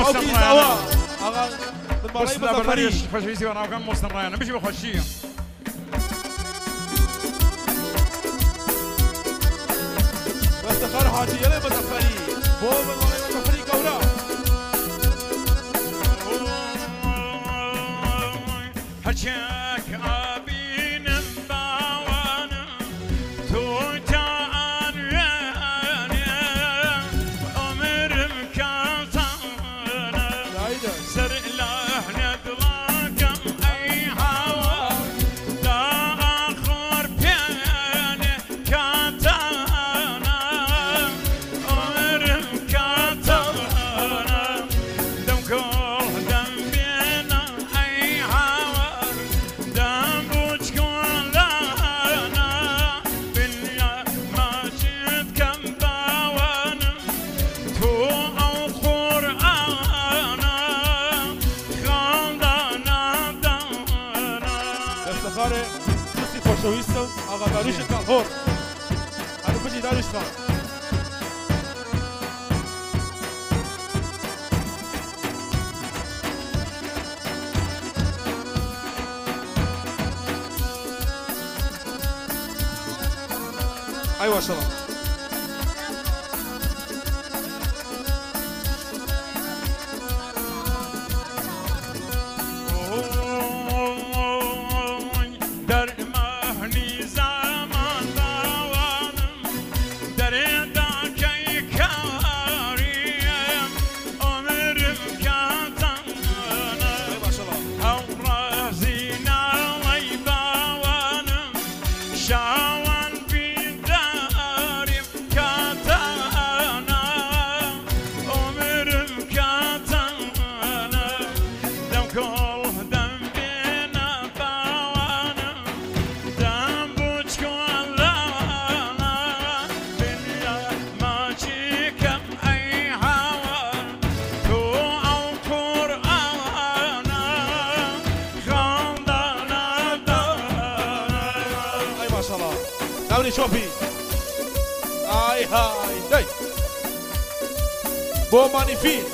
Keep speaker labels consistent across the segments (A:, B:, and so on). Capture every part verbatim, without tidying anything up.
A: مستمرانه آقا بالمالای مظفری
B: خوشویستی و ناوکم مستمرانه بشی بخوشی
A: وافتخار حاجیه مظفری بو بالمالای مظفری گورا
B: هرچک آبینم باوانم تو تان رانم عمرم کاتانم سر لحنت لاکم ای هوا دا آخر پیانه کاتانم عمرم کاتانم دم کل دم بینا ای هوا دم بوچ کن لانا بنیا ماجد کم باوانم تو او قرآنا خاندانا دانا
A: افتخار دوستی خوشویستم آقا داروش کالهور هنو بجی داروش خان ايوه شباب
B: در مهنی زمان باوانم در داکی کاریم عمرم کاتانم
A: ايوه شباب
B: او رازینا وی باوانم شاوان بیداریم کاتانم عمرم کاتانم دم کل دم بینا باوانم دم بوچ کن لانا بنیا ماچیکم ای هوا تو او قرآنا خاندانا دانا
A: اي ما شاء الله دوري شوفي اي هاي داي بو مانيفين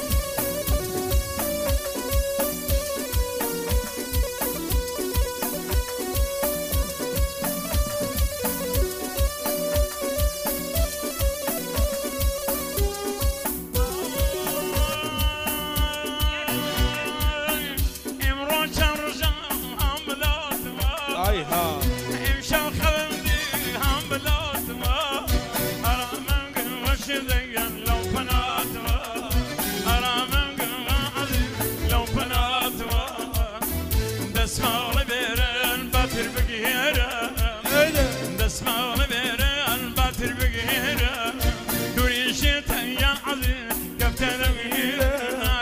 B: امرو شرجا هم بلاتما
A: اي ها
B: امشا خلدي هم بلاتما ارامن وش زين لو فناتما ارامن عزيز لو فناتما دسمال بيرن باتر بغيره دسمال بيرن باتر بغيره دوريشت يا عزيز كابتن بغيره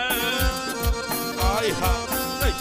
A: اي ها داي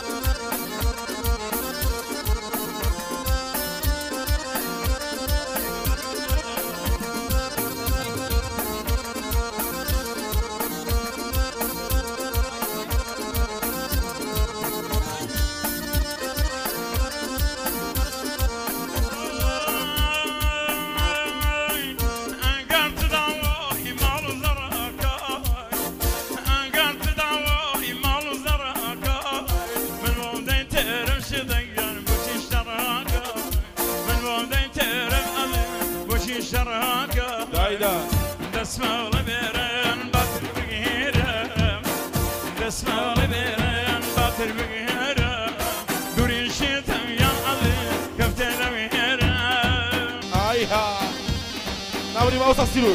B: انقرت دعوة مال زرقاء انقرت دعوة مال زرقاء من وضعي ترم شديان بوشي شراكا من وضعي ترم أذن بوشي شراكا
A: داي دا
B: دسمال بيرن باتر بغيرم دسمال بيرن باتر بغيرم دوري شيطان يا أذن كفتر بغيرم
A: اي ها دوري موسى سيروس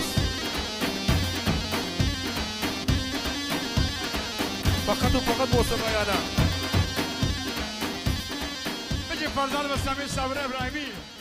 A: فقط وفقط موسى ريانا
B: بجي فرزان بسامي صابر ابراهيمي